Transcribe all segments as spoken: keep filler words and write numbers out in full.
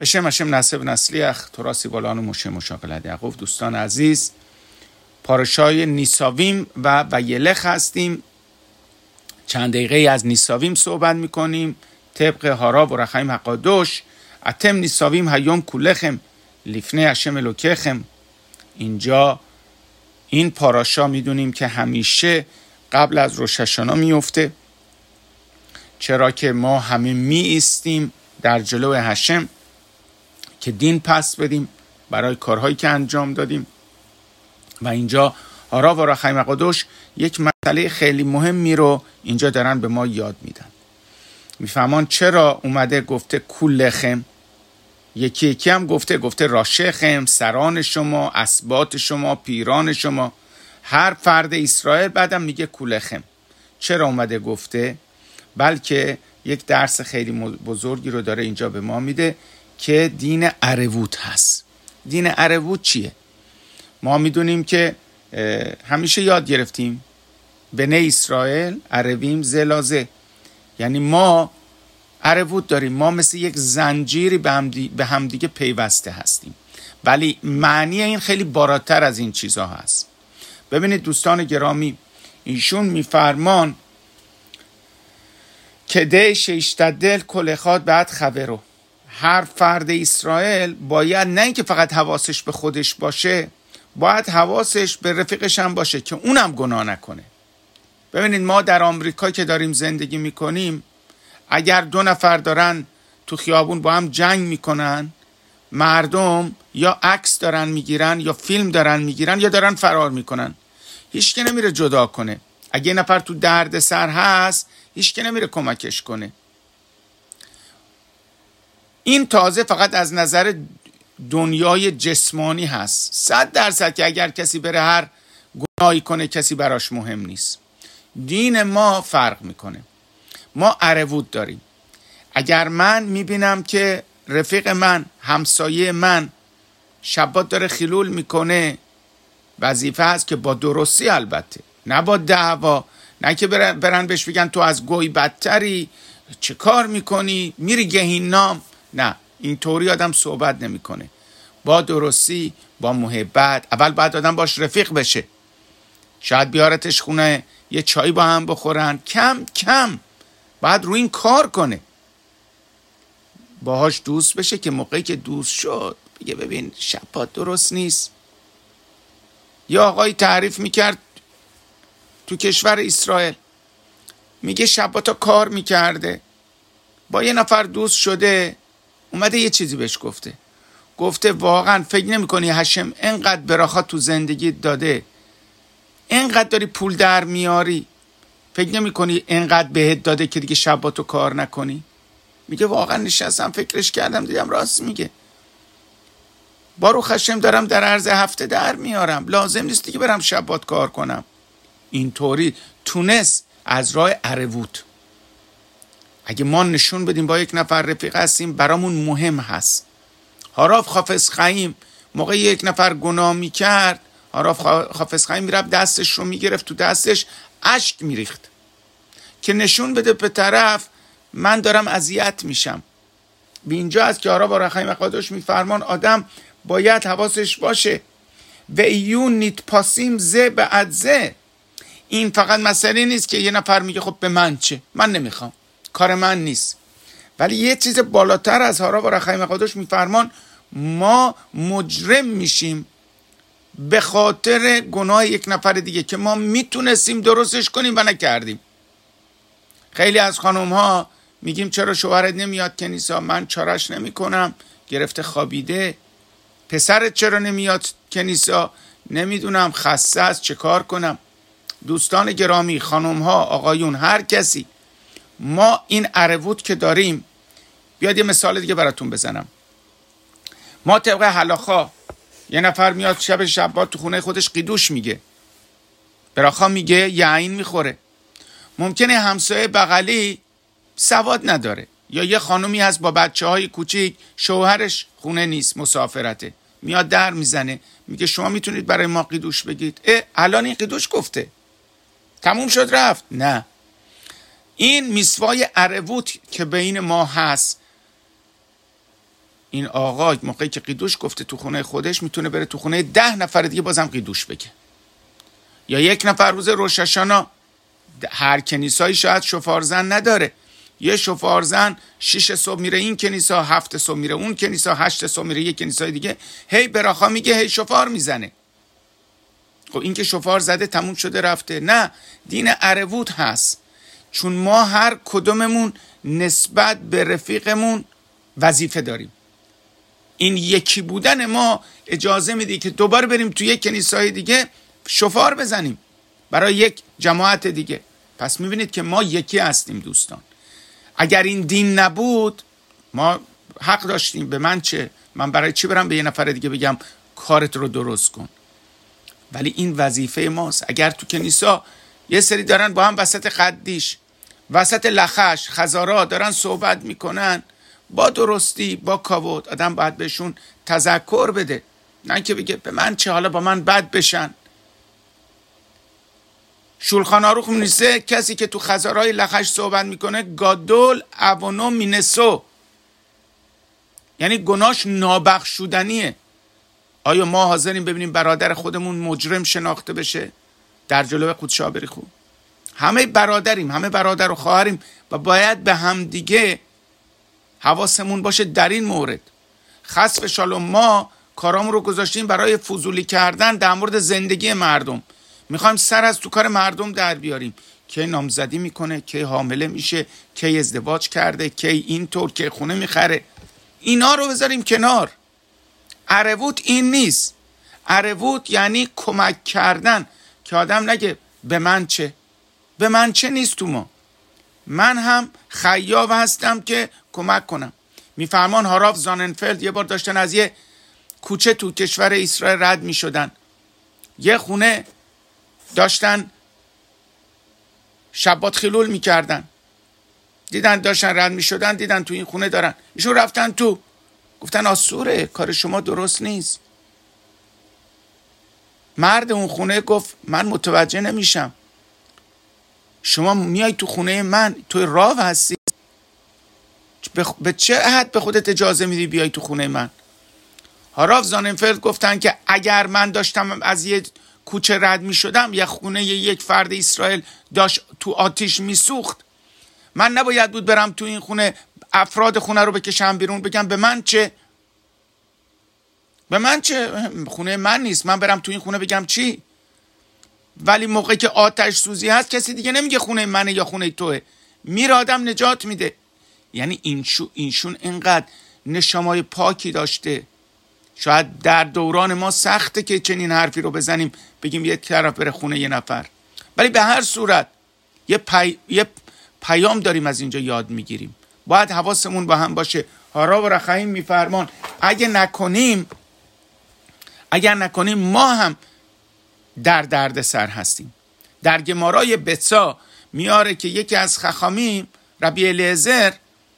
בשم هشم نصب نسلیخ تراسی بالان و مشه مشاقلت یعقوب. دوستان عزیز، پارشای نیساویم و ویلخ هستیم. چند دقیقه از نیساویم صحبت میکنیم طبق هارا و رخیم حقادوش. اتم نیساویم هیوم کولخم لیفنه هشم الوکخم. اینجا این پاراشا میدونیم که همیشه قبل از روش هاشانا میفته، چرا که ما همه می ایستیم در جلو هشم که دین پس بدیم برای کارهایی که انجام دادیم. و اینجا هارا و رخیم حقادوش یک مسئله خیلی مهمی رو اینجا دارن به ما یاد میدن. میفهمان چرا اومده گفته کولخم، یکی یکی هم گفته گفته راشخم، سران شما، اسباط شما، پیران شما، هر فرد اسرائیل. بعدم میگه کولخم. چرا اومده گفته؟ بلکه یک درس خیلی بزرگی رو داره اینجا به ما میده که دین عربوت هست. دین عربوت چیه؟ ما میدونیم که همیشه یاد گرفتیم بنی اسرائیل عربیم زلازه، یعنی ما عربوت داریم، ما مثل یک زنجیری به همدیگه به همدیگه پیوسته هستیم. ولی معنی این خیلی بالاتر از این چیزها هست. ببینید دوستان گرامی، ایشون میفرمان که ده شیشتدل کلخات بعد خبرو. هر فرد اسرائیل باید نه اینکه فقط حواسش به خودش باشه، باید حواسش به رفیقش هم باشه که اونم گناه نکنه. ببینید ما در آمریکا که داریم زندگی میکنیم، اگر دو نفر دارن تو خیابون با هم جنگ میکنن، مردم یا عکس دارن میگیرن یا فیلم دارن میگیرن یا دارن فرار میکنن، هیچ که نمیره جدا کنه. اگه یه نفر تو درد سر هست، هیچ که نمیره کمکش کنه. این تازه فقط از نظر دنیای جسمانی هست. صد درصد که اگر کسی بره هر گناهی کنه کسی براش مهم نیست. دین ما فرق میکنه. ما عربوت داریم. اگر من میبینم که رفیق من، همسایه من شبات داره خلول میکنه، وظیفه هست که با درستی، البته نه با دعوا، نه که برن, برن بهش بگن تو از گوی بدتری، چه کار میکنی، میری گهینام. نه، اینطوری آدم صحبت نمیکنه. با درستی، با محبت. اول باید آدم باش رفیق بشه، شاید بیارتش خونه یه چای با هم بخورن، کم کم باید روی این کار کنه، باهاش دوست بشه که موقعی که دوست شد بگه ببین شبات درست نیست. یا آقای تعریف میکرد تو کشور اسرائیل، میگه شباتا کار میکرده، با یه نفر دوست شده، اومده یه چیزی بهش گفته گفته واقعا فکر نمی کنی هشم اینقدر براخات تو زندگی داده، اینقدر داری پول در میاری، فکر نمی کنی اینقدر بهت داده که دیگه شباتو کار نکنی؟ میگه واقعا نشستم فکرش کردم دیدم راست میگه، بارو خشم دارم در عرض هفته در میارم، لازم نیست دیگه برم شبات کار کنم. اینطوری تونست از راه عربوت. اگه ما نشون بدیم با یک نفر رفیق هستیم، برامون مهم هست. هاراف خافز خیم موقع یک نفر گناه میکرد، هاراف خافز خیم میرفت دستش رو میگرفت، تو دستش اشک میریخت که نشون بده به طرف من دارم اذیت میشم. به اینجا از که هارا و رخیم حقادوش میفرمان آدم باید حواسش باشه. و ایون نیت پاسیم زه به ادزه. این فقط مسئله نیست که یه نفر میگه خب به من چه، من نمیخوام، کار من نیست. ولی یه چیز بالاتر از هارا و رخیم حقادوش میفرمان، ما مجرم میشیم به خاطر گناه یک نفر دیگه که ما میتونستیم درستش کنیم و نکردیم. خیلی از خانم ها میگیم چرا شوهرت نمیاد کنیسا؟ من چارش نمی کنم، گرفته خوابیده. پسرت چرا نمیاد کنیسا؟ نمیدونم، خسته است، چه کار کنم. دوستان گرامی، خانم ها، آقایون، هر کسی، ما این عربوت که داریم، بیاد یه مثال دیگه براتون بزنم. ما طبق هلاخا یه نفر میاد شب شبات تو خونه خودش قیدوش میگه، براخا میگه یعین میخوره. ممکنه همسایه بغلی سواد نداره، یا یه خانومی هست با بچه های کوچیک شوهرش خونه نیست، مسافرته، میاد در میزنه میگه شما میتونید برای ما قیدوش بگید. اه الان این قیدوش گفته تموم شد رفت. نه، این میسوای عربوت که بین ما هست این آقا موقعی که قیدوش گفته تو خونه خودش، میتونه بره تو خونه ده نفر دیگه بازم قیدوش بگه. یا یک نفر روز روش هاشانا، هر کنیسایی شاید شفارزن نداره، یه شفارزن شش صبح میره این کنیسا، هفت صبح میره اون کنیسا، هشت صبح میره یک کنیسای دیگه، هی براخا میگه، هی شفار میزنه. خب این که شفار زده تموم شده رفته؟ نه، دین عربوت هست. چون ما هر کدوممون نسبت به رفیقمون وظیفه داریم. این یکی بودن ما اجازه میده که دوباره بریم توی یک کنیسای دیگه شفار بزنیم برای یک جماعت دیگه. پس میبینید که ما یکی هستیم دوستان. اگر این دین نبود ما حق داشتیم به من چه، من برای چی برم به یه نفر دیگه بگم کارت رو درست کن؟ ولی این وظیفه ماست. اگر تو کنیسا یه سری دارن با هم وسط قدیش، وسط لخش، خزارا دارن صحبت میکنن با درستی، با کاوت، آدم باید بهشون تذکر بده، نه که بگه به من چه، حالا با من بد بشن. شولخان آروخ مینویسه کسی که تو خزارای لخش صحبت میکنه گادول اوانو مینسو، یعنی گناهش نابخشودنیه. آیا ما حاضریم ببینیم برادر خودمون مجرم شناخته بشه در جلوی قدس آبریخو؟ همه برادریم، همه برادر و خواهریم و باید به هم دیگه حواسمون باشه در این مورد. خسف شالوم ما کارامون رو گذاشتیم برای فضولی کردن در مورد زندگی مردم، میخوایم سر از تو کار مردم در بیاریم، کی نامزدی میکنه، کی حامله میشه، کی ازدواج کرده، کی اینطور، کی خونه میخره. اینا رو بذاریم کنار. عربوت این نیست. عربوت یعنی کمک کردن، که آدم نگه به من چه، به من چه نیست تو ما، من هم خیاط هستم که کمک کنم. میفرمان هاراف زاننفلد یه بار داشتن از یه کوچه تو کشور اسرائیل رد میشدن، یه خونه داشتن شبات خلول میکردن، دیدن داشتن رد میشدن، دیدن تو این خونه دارن، ایشون رفتن تو، گفتن آسوره، کار شما درست نیست. مرد اون خونه گفت من متوجه نمیشم، شما میای تو خونه من، تو راو هستی، به چه حد به خودت اجازه میدی بیای تو خونه من؟ هاراف زاننفلد گفتن که اگر من داشتم از یه کوچه رد میشدم، یه خونه یک فرد اسرائیل داشت تو آتیش میسوخت، من نباید بود برم تو این خونه افراد خونه رو بکشم بیرون بگم به من چه، به من چه، خونه من نیست، من برم تو این خونه بگم چی؟ ولی موقعی که آتش سوزی هست کسی دیگه نمیگه خونه منه یا خونه توه، میره آدم نجات میده. یعنی اینشو اینشون اینقدر نشامای پاکی داشته. شاید در دوران ما سخته که چنین حرفی رو بزنیم، بگیم یک طرف بره خونه یه نفر، ولی به هر صورت یه, پی... یه پیام داریم از اینجا یاد میگیریم. باید حواسمون با هم باشه. هارا و رخایم میفرمان اگه نکنیم اگر نکنیم ما هم در درد سر هستیم. در گمارای بتسا میاره که یکی از خخامیم ربی الیعزر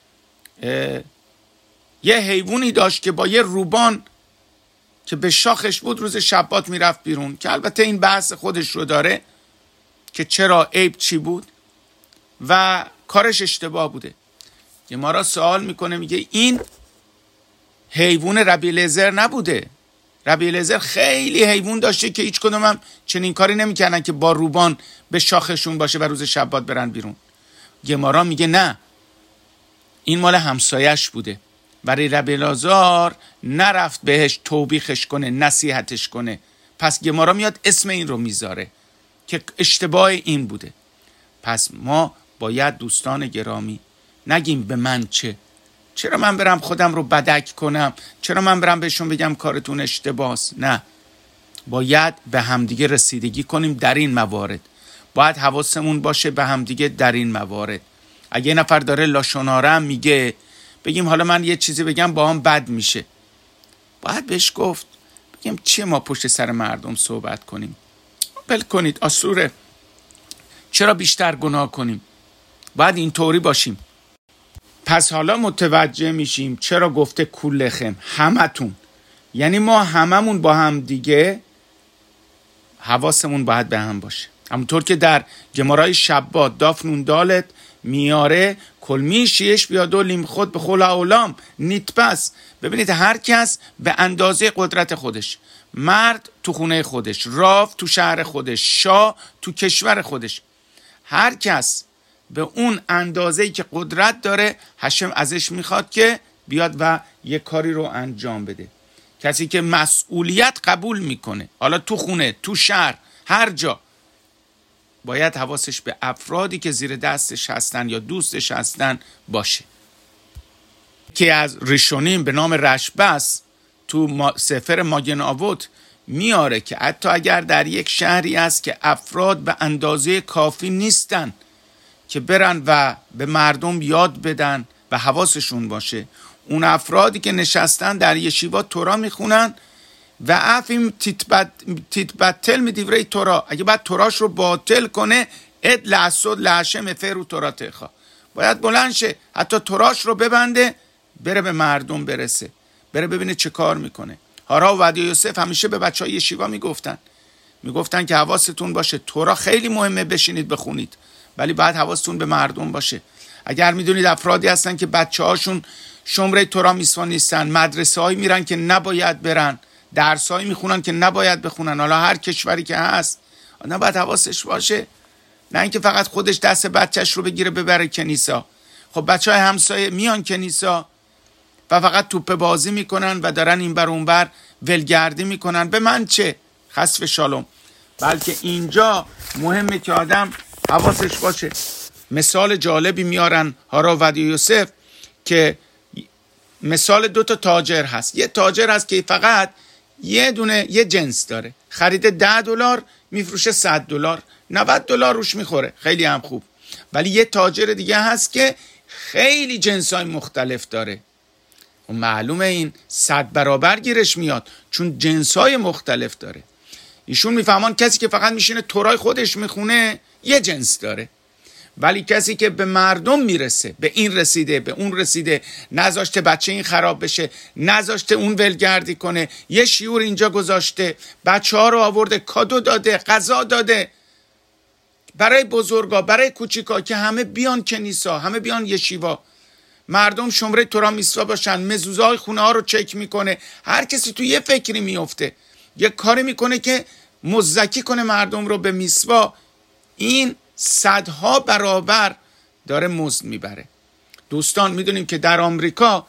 یه حیوانی داشت که با یه روبان که به شاخش بود روز شبات میرفت بیرون، که البته این بحث خودش رو داره که چرا عیب چی بود و کارش اشتباه بوده. گمارا سوال میکنه، میگه این حیوان ربی الیعزر نبوده. ربی الیعزر خیلی حیوان داشته که هیچ کدوم هم چنین کاری نمیکردن که با روبان به شاخشون باشه و روز شبات برن بیرون. گمارا میگه نه، این مال همسایش بوده، برای ربی الیعزر نرفت بهش توبیخش کنه، نصیحتش کنه. پس گمارا میاد اسم این رو میذاره که اشتباه این بوده. پس ما باید دوستان گرامی نگیم به من چه، چرا من برم خودم رو بدک کنم، چرا من برم بهشون بگم کارتون اشتباهه. نه، باید به همدیگه رسیدگی کنیم در این موارد. باید حواسمون باشه به همدیگه در این موارد. اگه یه نفر داره لاشوناره میگه، بگیم حالا من یه چیزی بگم با هم بد میشه، باید بهش گفت، بگیم چیه ما پشت سر مردم صحبت کنیم؟ بل کنید، آسوره، چرا بیشتر گناه کنیم؟ باید اینطوری باشیم. پس حالا متوجه میشیم چرا گفته کلخم، همتون، یعنی ما هممون با هم دیگه حواسمون باید به هم باشه. همونطور که در گمارای شبات دافنون دالت میاره کلمی شیش بیاد و لیم خود به خلا اولام نیتپس. ببینید هر کس به اندازه قدرت خودش، مرد تو خونه خودش، راو تو شهر خودش، شاه تو کشور خودش، هر کس به اون اندازه‌ای که قدرت داره هشم ازش میخواد که بیاد و یک کاری رو انجام بده. کسی که مسئولیت قبول میکنه، حالا تو خونه، تو شهر، هر جا، باید حواسش به افرادی که زیر دستش هستن یا دوستش هستن باشه. که از ریشونیم به نام رشبس تو ما سفر ماگن آوت میاره که حتی اگر در یک شهری است که افراد به اندازه کافی نیستن که برن و به مردم یاد بدن و حواسشون باشه، اون افرادی که نشستن در یشیوا تورا میخونن و افیم تیتبتل می دیوره تورا، اگه بعد توراش رو باطل کنه اد لعصد لعشم فرو تورا تخا، باید بلند شه حتی توراش رو ببنده بره به مردم برسه، بره ببینه چه کار میکنه. هارا و ودیا یوسف همیشه به بچه های یشیوا میگفتن میگفتن که حواستون باشه، تورا خیلی مهمه بشینید بخونید، ولی باید حواستون به مردم باشه. اگر میدونید افرادی هستن که بچه هاشون شمره تورا میسوا نیستن، مدرسه هایی میرن که نباید برن، درس هایی میخونن که نباید بخونن، حالا هر کشوری که هست، آدم باید حواسش باشه، نه اینکه فقط خودش دست بچهش رو بگیره ببره کنیسا. خب بچه های همسایه میان کنیسا و فقط توپ بازی میکنن و دارن این بر اون بر ولگردی میکنن، به من چه، خسف شالوم. بلکه اینجا مهمه که آدم حواسش باشه. مثال جالبی میارن هارا و یوسف که مثال دو تا تاجر هست. یه تاجر هست که فقط یه دونه یه جنس داره، خریده ده دلار میفروشه صد دلار، نود دلار روش میخوره، خیلی هم خوب. ولی یه تاجر دیگه هست که خیلی جنسای مختلف داره و معلومه این صد برابر گیرش میاد چون جنسای مختلف داره. ایشون میفهمان کسی که فقط میشینه تورای خودش میخونه یه جنس داره، ولی کسی که به مردم میرسه، به این رسیده به اون رسیده، نذاشته بچه این خراب بشه، نذاشته اون ولگردی کنه، یه شیور اینجا گذاشته، بچه ها رو آورده، کادو داده، غذا داده برای بزرگا، برای کوچیکا که همه بیان کنیسا، همه بیان یشیوا، مردم شمره تورا میسوا باشن، مزوزهای خونه ها رو چک میکنه. هر کسی تو یه فکری میفته، یه کاری میکنه که مزکی کنه مردم رو به میسوا. این صدها برابر داره مزد میبره. دوستان میدونیم که در آمریکا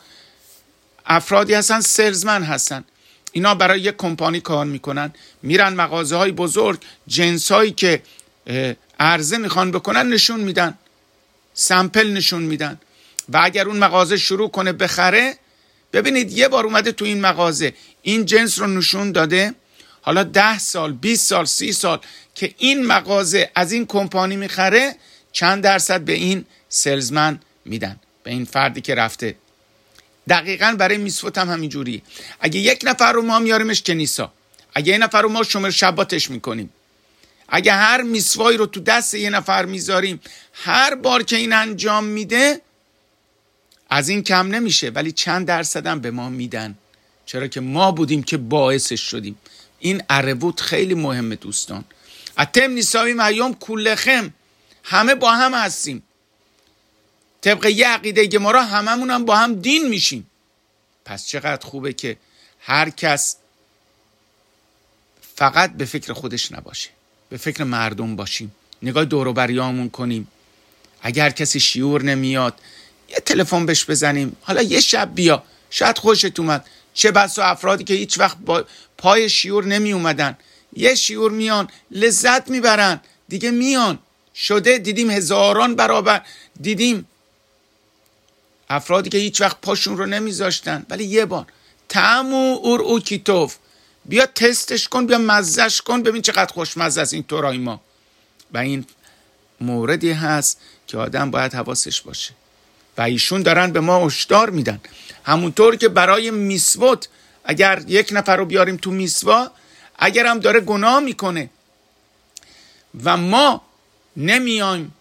افرادی هستن سلزمن هستن، اینا برای یک کمپانی کار میکنن، میرن مغازه های بزرگ، جنس هایی که عرضه میخوان بکنن نشون میدن، سمپل نشون میدن و اگر اون مغازه شروع کنه بخره، ببینید یه بار اومده تو این مغازه این جنس رو نشون داده، حالا ده سال، بیست سال، سی سال که این مغازه از این کمپانی میخره، چند درصد به این سلزمن میدن، به این فردی که رفته. دقیقاً برای میسوت هم همینجوریه. اگه یک نفر رو ما میاریمش کنیسا، اگه یک نفر رو ما شمر شباتش میکنیم، اگه هر میسوایی رو تو دست یه نفر میذاریم، هر بار که این انجام میده از این کم نمیشه، ولی چند درصد هم به ما میدن، چرا که ما بودیم که باعثش شدیم. این عربوت خیلی مهمه دوستان. اتم نیساویم ایام کلخم، همه با هم هستیم، طبق یه عقیده گمارا هممون هم با هم دین میشیم. پس چقدر خوبه که هر کس فقط به فکر خودش نباشه، به فکر مردم باشیم، نگاه دور و بریامون کنیم. اگر کسی شیور نمیاد یه تلفن بهش بزنیم، حالا یه شب بیا، شاید خوشت اومد. چه بسا افرادی که هیچ وقت با پای شیور نمی اومدن، یه شیور میان لذت میبرن، دیگه میان شده. دیدیم هزاران برابر، دیدیم افرادی که هیچ وقت پاشون رو نمیذاشتن، ولی یه بار تمو اور او کیتوف، بیا تستش کن، بیا مزهش کن، ببین چقدر خوشمزه است این تورای ما. و این موردی هست که آدم باید حواسش باشه و ایشون دارن به ما هشدار میدن. همونطور که برای میسوت اگر یک نفر رو بیاریم تو میسوا، اگر هم داره گناه میکنه و ما نمیایم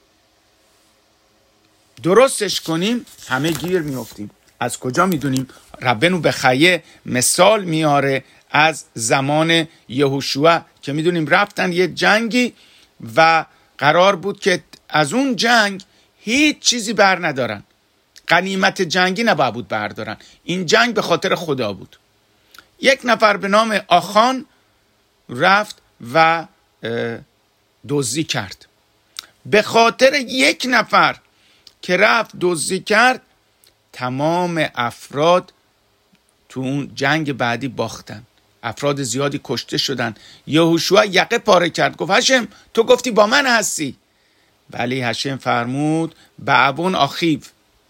درستش کنیم، همه گیر میافتیم. از کجا میدونیم؟ ربنو به خیه مثال میاره از زمان یهوشوا که میدونیم رفتن یه جنگی و قرار بود که از اون جنگ هیچ چیزی بر ندارن. غنیمت جنگی نباید بود بردارن. این جنگ به خاطر خدا بود. یک نفر به نام آخان رفت و دزدی کرد. به خاطر یک نفر که رفت دزدی کرد تمام افراد تو اون جنگ بعدی باختن. افراد زیادی کشته شدن. یهوشوا یقه پاره کرد، گفت هشم تو گفتی با من هستی، ولی هشم فرمود بعبون آخیو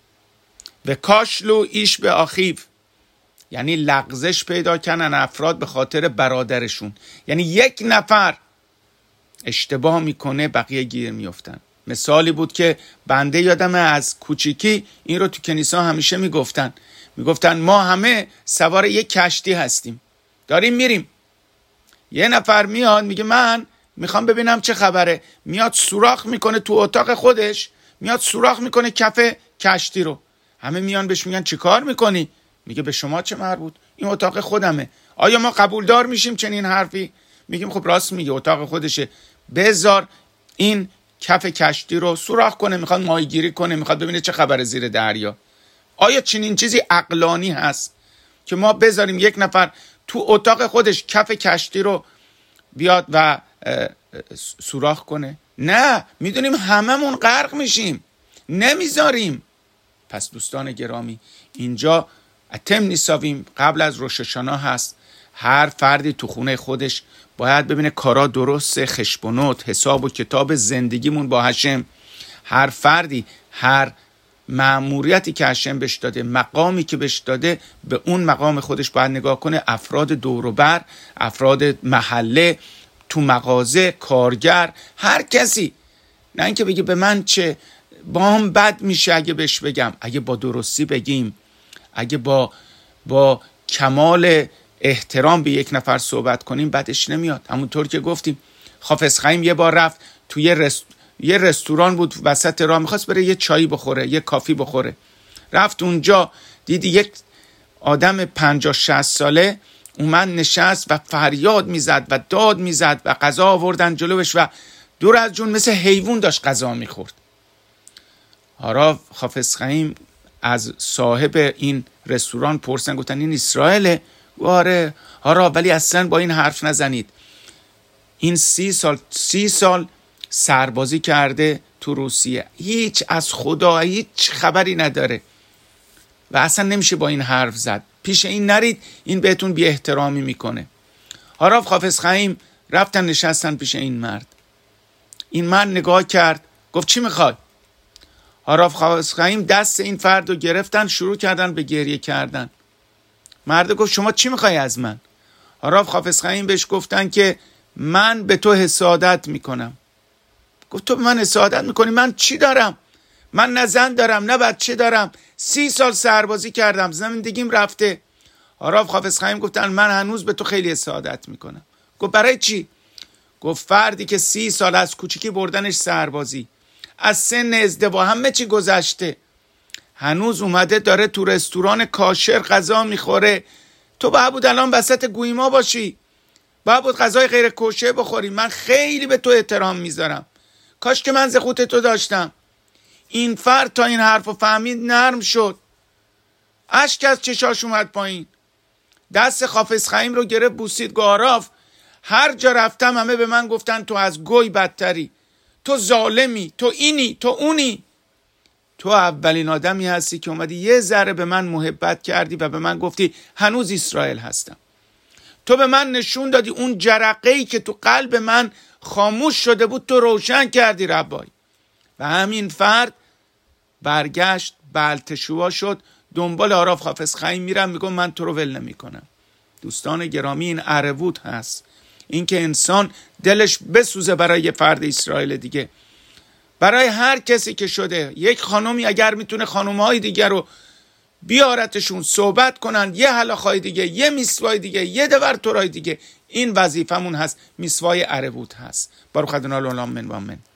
و کاشلو ایش به آخیو، یعنی لغزش پیدا کردن افراد به خاطر برادرشون. یعنی یک نفر اشتباه میکنه بقیه گیر میافتن. مثالی بود که بنده یادم از کوچیکی این رو تو کنیسه همیشه میگفتن میگفتن ما همه سوار یک کشتی هستیم، داریم میریم. یه نفر میاد میگه من میخوام ببینم چه خبره، میاد سوراخ میکنه تو اتاق خودش، میاد سوراخ میکنه کف کشتی رو. همه میان بهش میگن چی کار میکنی؟ میگه به شما چه مربوط، این اتاق خودمه. آیا ما قبولدار میشیم چنین حرفی؟ میگیم خب راست میگه، اتاق خودشه، بذار این کف کشتی رو سوراخ کنه، میخواد ماهیگیری کنه، میخواد ببینه چه خبره زیر دریا. آیا چنین چیزی عقلانی هست که ما بذاریم یک نفر تو اتاق خودش کف کشتی رو بیاد و سوراخ کنه؟ نه، میدونیم هممون غرق میشیم، نمیذاریم. پس دوستان گرامی، اینجا اتم نیساویم قبل از روش هاشانا هست. هر فردی تو خونه خودش باید ببینه کارا درسته، خشبونوت، حساب و کتاب زندگیمون با هشم. هر فردی هر مأموریتی که هشم بهش داده، مقامی که بهش داده، به اون مقام خودش باید نگاه کنه. افراد دوروبر، افراد محله، تو مغازه، کارگر، هر کسی. نه اینکه بگه به من چه، با هم بد میشه اگه بهش بگم. اگه با درستی بگیم، اگه با با کمال احترام به یک نفر صحبت کنیم، بدش نمیاد. همونطور که گفتیم حافظ خیم یه بار رفت توی یه, رست... یه رستوران بود وسط راه، میخواست بره یه چایی بخوره، یه کافی بخوره. رفت اونجا دید یک آدم پنجاه شصت ساله اومد نشست و فریاد میزد و داد میزد و غذا آوردن جلوش و دور از جون مثل حیوان داشت غذا میخورد. حالا حافظ خیم از صاحب این رستوران پرسن، گفتن این اسرائیله؟ آره. آره، ولی اصلا با این حرف نزنید. این سی سال سی سال سربازی کرده تو روسیه، هیچ از خدا هیچ خبری نداره و اصلا نمیشه با این حرف زد. پیش این نرید، این بهتون بی احترامی میکنه. حالا حافظ خیم رفتن نشستن پیش این مرد. این مرد نگاه کرد، گفت چی میخوای؟ حالا حافظ خیم دست این فرد رو گرفتن، شروع کردن به گریه کردن. مرد گفت شما چی میخوای از من؟ حالا حافظ خیم بهش گفتن که من به تو حسادت میکنم. گفت تو به من حسادت میکنی؟ من چی دارم؟ من نه زن دارم نه بچه دارم، سی سال سربازی کردم، زندگیم رفته. حالا حافظ خیم گفتن من هنوز به تو خیلی حسادت میکنم. گفت برای چی؟ گفت فردی که سی سال از کوچیکی بردنش سربازی، از سن ازدواج همه چی گذشته، هنوز اومده داره تو رستوران کاشر غذا میخوره. تو باید بود الان وسط گویما باشی، باید بود غذای غیر کوشر بخوری. من خیلی به تو احترام میذارم، کاش که من زخوت تو داشتم. این فرد تا این حرفو فهمید نرم شد، اشک از چشاش اومد پایین، دست حافظ خیم رو گرفت بوسید. گاراف هر جا رفتم همه به من گفتن تو از گوی بدتری، تو ظالمی، تو اینی، تو اونی. تو اولین آدمی هستی که اومدی یه ذره به من محبت کردی و به من گفتی هنوز اسرائیل هستم. تو به من نشون دادی اون جرقه‌ای که تو قلب من خاموش شده بود تو روشن کردی ربای. و همین فرد برگشت بلتشوا شد، دنبال آراف حافظ خیم میرم، میگم من تو رو ول نمی کنم. دوستان گرامی، این عربوت هست، این که انسان دلش بسوزه برای یه فرد اسرائیل دیگه، برای هر کسی که شده. یک خانومی اگر میتونه خانومهای دیگر رو بیارتشون صحبت کنن، یه هلاخای دیگه، یه میسوای دیگه، یه دور تورای دیگه، این وظیفمون هست. میسوای عربوت هست. باروخ ادونای العالمین و آمین.